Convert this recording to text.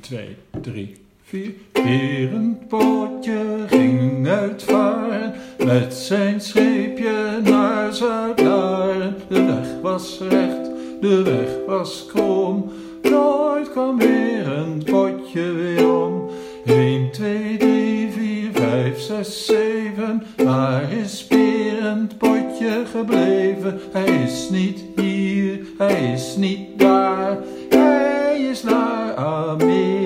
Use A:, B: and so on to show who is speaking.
A: 2, 3, 4. Berendpotje ging uitvaren met zijn scheepje naar Zuid-Laren. De weg was recht, de weg was krom, nooit kwam Berendpotje weer om. 1, 2, 3, 4, 5, 6, 7. Waar is Berendpotje gebleven? Hij is niet hier, hij is niet daar. Hij is naar Amerika